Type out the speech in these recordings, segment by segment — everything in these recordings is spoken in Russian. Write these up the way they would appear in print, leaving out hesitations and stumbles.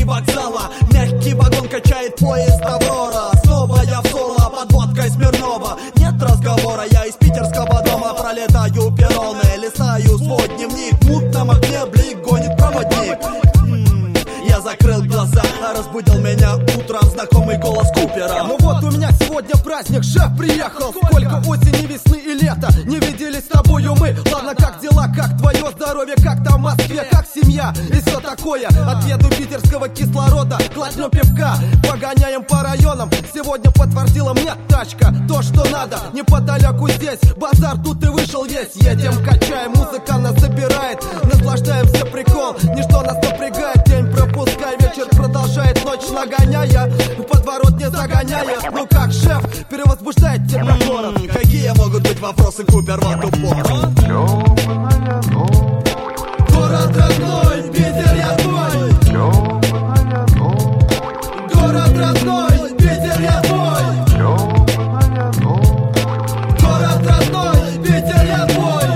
вокзала. Мягкий вагон качает поезд Аврора. Снова я в соло под водкой Смирнова. Нет разговора, я из питерского дома пролетаю перроны, листаю свой дневник. В мутном окне блик гонит проводник. Я закрыл глаза, а разбудил меня утром знакомый голос Купера. Ну вот у меня сегодня праздник, шеф приехал. Сколько осени, весны и лета не виделись с тобою мы. Ладно, как дела, как твое здоровье, как там в Москве, как семья и все такое. Отъеду питерского кислорода, глотнем пивка, погоняем по районам. Сегодня подтвердила мне тачка то, что надо. Неподалеку здесь базар, тут и вышел весь. Едем, качаем, музыка нас собирает. Наслаждаемся, прикол, ничто нас напрягает. День пропускай, вечер продолжает, ночь нагоняя, подворот не загоняя. Ну как, шеф, перевозбуждает тебя город? Какие могут быть вопросы, Купер, в эту пору? Город родной, Питер, я твой. Город родной, Питер, я твой. Город родной, Питер, я твой.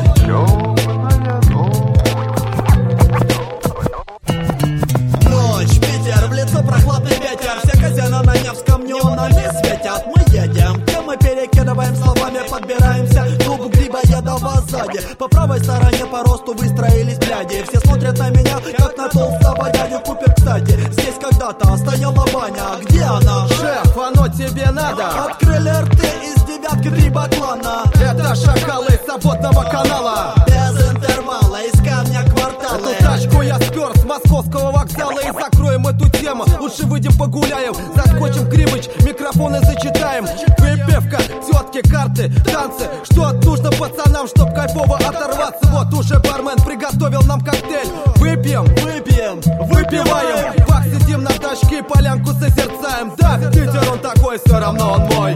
Ночь, Питер, в лицо прохладный ветер. Все казино на Невском неонами светят. Мы едем, где мы перекидываем словами, подбираемся к клубу Грибоедова сзади. По правой стороне по росту выстроились бляди. Все смотрят на меня, как на толстого дядю. Купер, кстати, здесь когда-то стояла баня. Где она? Шеф, оно тебе надо. Открыли рты из девятки три баклана. Это шакалы из Свободного канала. Без интервала, из камня квартала. Эту тачку я спер с московского вокзала. И закроем эту тему, лучше выйдем погуляем. Заскочим в Кривыч, микрофоны зачитаем. Выпивка, тетки, карты, танцы. Что нужно пацанам, чтоб кайфово оторваться? Вот уже бармен приготовил нам коктейль. Выпьем, Выпьем, выпиваем. Пак, сидим на тачке и полянку созерцаем. Да, Питер он такой, все равно он мой.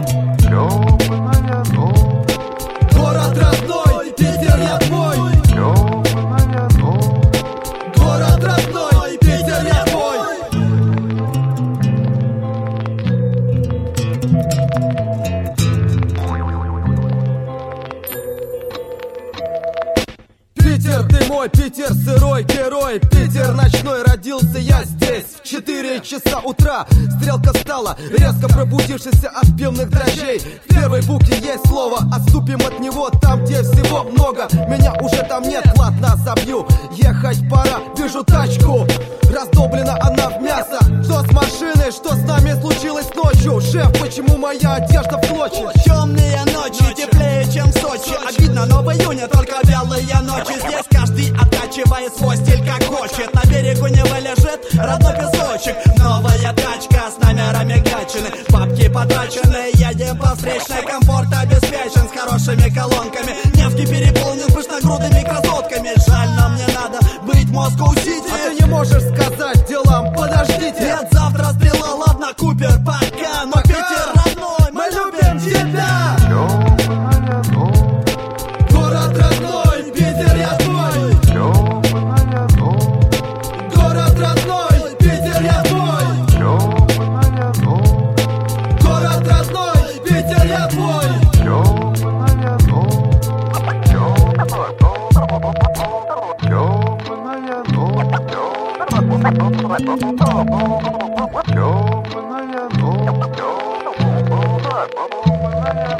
Город родной, Питер, я твой. Город родной, Питер, я твой. Питер, ты мой, Питер, сырой герой. Питер ночной, родился я здесь в 4 часа утра. Стрелка стала, резко пробудившийся от пивных дрожжей. В первой букве есть слово, отступим от него там, где всего много. Меня уже там нет, ладно, забью. Ехать пора, вижу тачку. Раздоблена она в мясо. Что с машиной, что с нами случилось ночью? Шеф, почему моя одежда в клочья? темные ночи, теплее, чем в Сочи. Обидно, но в июне только вялые ночи. Здесь каждый оттачивает свой стиль как хочет. На берегу Невы лежит родной песочек. Новая тачка с номерами гачены. Бабки потрачены, едем по встречной. Комфорт обеспечен с хорошими колонками. Невский переполнен пышногрудыми красотками. Жаль, но мне надо быть в Москоу-Сити. А ты не можешь сказать делам, подождите. Нет, завтра стрела, ладно, Купер, пока. Но Питер родной, мы любим тебя. Город родной, Питер, я твой. Город родной, Питер, я твой. Город родной, Питер, я твой.